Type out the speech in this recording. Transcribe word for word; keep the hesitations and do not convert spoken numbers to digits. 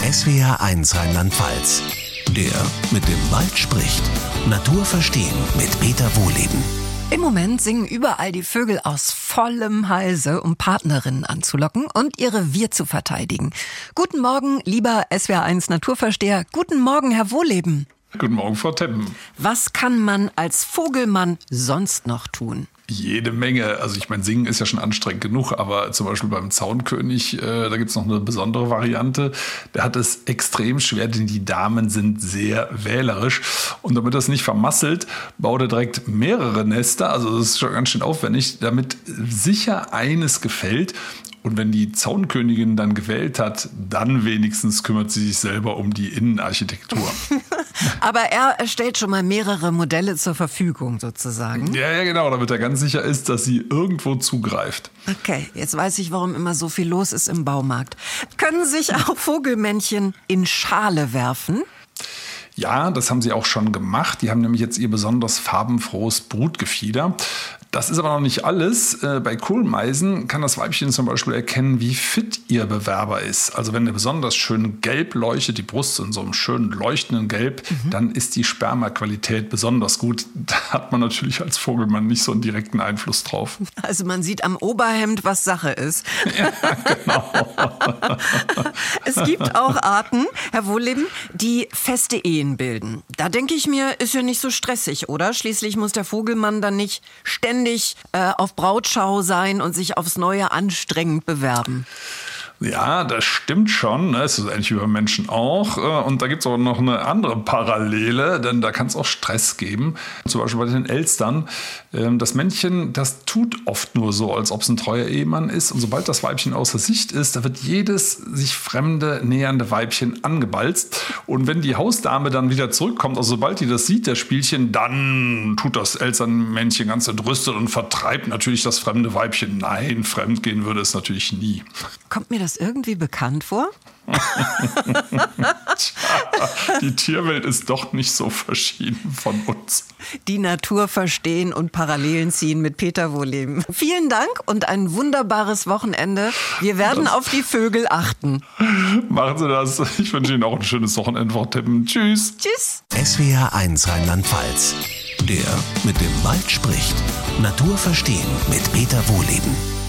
S W R eins Rheinland-Pfalz. Der mit dem Wald spricht. Natur verstehen mit Peter Wohleben. Im Moment singen überall die Vögel aus vollem Halse, um Partnerinnen anzulocken und ihr Revier zu verteidigen. Guten Morgen, lieber S W R eins Naturversteher. Guten Morgen, Herr Wohleben. Guten Morgen, Frau Teppen. Was kann man als Vogelmann sonst noch tun? Jede Menge. Also ich meine, singen ist ja schon anstrengend genug, aber zum Beispiel beim Zaunkönig, äh, da gibt es noch eine besondere Variante. Der hat es extrem schwer, denn die Damen sind sehr wählerisch. Und damit das nicht vermasselt, baut er direkt mehrere Nester. Also das ist schon ganz schön aufwendig, damit sicher eines gefällt. Und wenn die Zaunkönigin dann gewählt hat, dann wenigstens kümmert sie sich selber um die Innenarchitektur. Aber er stellt schon mal mehrere Modelle zur Verfügung sozusagen. Ja, ja, genau, damit er ganz sicher ist, dass sie irgendwo zugreift. Okay, jetzt weiß ich, warum immer so viel los ist im Baumarkt. Können sich auch Vogelmännchen in Schale werfen? Ja, das haben sie auch schon gemacht. Die haben nämlich jetzt ihr besonders farbenfrohes Brutgefieder. Das ist aber noch nicht alles. Bei Kohlmeisen kann das Weibchen zum Beispiel erkennen, wie fit ihr Bewerber ist. Also wenn er besonders schön gelb leuchtet, die Brust in so einem schönen leuchtenden Gelb, mhm. dann ist die Spermaqualität besonders gut. Da hat man natürlich als Vogelmann nicht so einen direkten Einfluss drauf. Also man sieht am Oberhemd, was Sache ist. Ja, genau. Es gibt auch Arten, Herr Wohleben, die feste Ehen bilden. Da denke ich mir, ist ja nicht so stressig, oder? Schließlich muss der Vogelmann dann nicht ständig äh, auf Brautschau sein und sich aufs Neue anstrengend bewerben. Ja, das stimmt schon. Es ist ähnlich wie bei Menschen auch. Und da gibt es auch noch eine andere Parallele, denn da kann es auch Stress geben. Zum Beispiel bei den Elstern. Das Männchen, das tut oft nur so, als ob es ein treuer Ehemann ist. Und sobald das Weibchen außer Sicht ist, da wird jedes sich fremde, nähernde Weibchen angebalzt. Und wenn die Hausdame dann wieder zurückkommt, also sobald die das sieht, das Spielchen, dann tut das Elsternmännchen ganz entrüstet und vertreibt natürlich das fremde Weibchen. Nein, fremdgehen würde es natürlich nie. Kommt mir das irgendwie bekannt vor? Tja, die Tierwelt ist doch nicht so verschieden von uns. Die Natur verstehen und Parallelen ziehen mit Peter Wohleben. Vielen Dank und ein wunderbares Wochenende. Wir werden das auf die Vögel achten. Machen Sie das. Ich wünsche Ihnen auch ein schönes Wochenende, Frau Teppen. Tschüss. Tschüss. S W R eins Rheinland-Pfalz. Der mit dem Wald spricht. Natur verstehen mit Peter Wohleben.